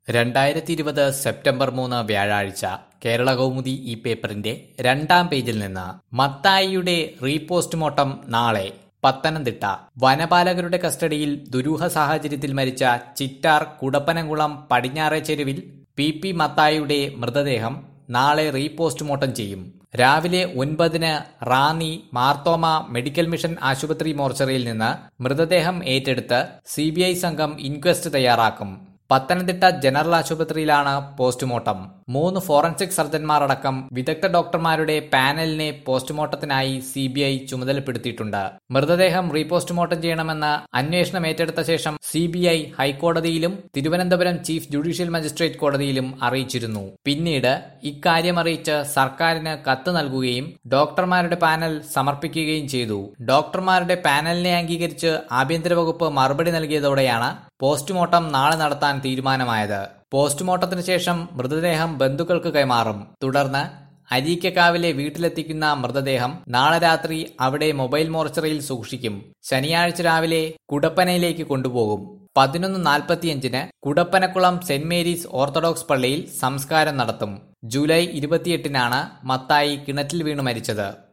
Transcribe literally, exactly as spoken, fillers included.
രണ്ടായിരത്തി ഇരുപത് സെപ്റ്റംബർ മൂന്ന് വ്യാഴാഴ്ച കേരള കൗമുദി ഈ പേപ്പറിന്റെ രണ്ടാം പേജിൽ നിന്ന് മത്തായിയുടെ റീപോസ്റ്റ്മോർട്ടം നാളെ. പത്തനംതിട്ട വനപാലകരുടെ കസ്റ്റഡിയിൽ ദുരൂഹ സാഹചര്യത്തിൽ മരിച്ച ചിറ്റാർ കുടപ്പനംകുളം പടിഞ്ഞാറെ ചെരുവിൽ പി പി മത്തായിയുടെ മൃതദേഹം നാളെ റീപോസ്റ്റ്മോർട്ടം ചെയ്യും. രാവിലെ ഒൻപതിന് റാന്നി മാർത്തോമ മെഡിക്കൽ മിഷൻ ആശുപത്രി മോർച്ചറിയിൽ നിന്ന് മൃതദേഹം ഏറ്റെടുത്ത് സി ബി ഐ സംഘം ഇൻക്വസ്റ്റ് തയ്യാറാക്കും. പത്തനംതിട്ട ജനറൽ ആശുപത്രിയിലാണ് പോസ്റ്റ്മോർട്ടം. മൂന്ന് ഫോറൻസിക് സർജൻമാരടക്കം വിദഗ്ധ ഡോക്ടർമാരുടെ പാനലിനെ പോസ്റ്റ്മോർട്ടത്തിനായി സി ബി ഐ ചുമതലപ്പെടുത്തിയിട്ടുണ്ട്. മൃതദേഹം റീപോസ്റ്റ്മോർട്ടം ചെയ്യണമെന്ന് അന്വേഷണം ഏറ്റെടുത്ത ശേഷം സി ബി ഐ ഹൈക്കോടതിയിലും തിരുവനന്തപുരം ചീഫ് ജുഡീഷ്യൽ മജിസ്ട്രേറ്റ് കോടതിയിലും അറിയിച്ചിരുന്നു. പിന്നീട് ഇക്കാര്യം അറിയിച്ച് സർക്കാരിന് കത്ത് നൽകുകയും ഡോക്ടർമാരുടെ പാനൽ സമർപ്പിക്കുകയും ചെയ്തു. ഡോക്ടർമാരുടെ പാനലിനെ അംഗീകരിച്ച് ആഭ്യന്തര വകുപ്പ് മറുപടി നൽകിയതോടെയാണ് പോസ്റ്റ്മോർട്ടം നാളെ നടത്താൻ തീരുമാനമായത്. പോസ്റ്റ്മോർട്ടത്തിന് ശേഷം മൃതദേഹം ബന്ധുക്കൾക്ക് കൈമാറും. തുടർന്ന് അരീക്കക്കാവിലെ വീട്ടിലെത്തിക്കുന്ന മൃതദേഹം നാളെ രാത്രി അവിടെ മൊബൈൽ മോർച്ചറിയിൽ സൂക്ഷിക്കും. ശനിയാഴ്ച രാവിലെ കുടപ്പനയിലേക്ക് കൊണ്ടുപോകും. പതിനൊന്ന് നാൽപ്പത്തിയഞ്ചിന് കുടപ്പനക്കുളം സെന്റ് മേരീസ് ഓർത്തഡോക്സ് പള്ളിയിൽ സംസ്കാരം നടത്തും. ജൂലൈ ഇരുപത്തിയെട്ടിനാണ് മത്തായി കിണറ്റിൽ വീണു മരിച്ചത്.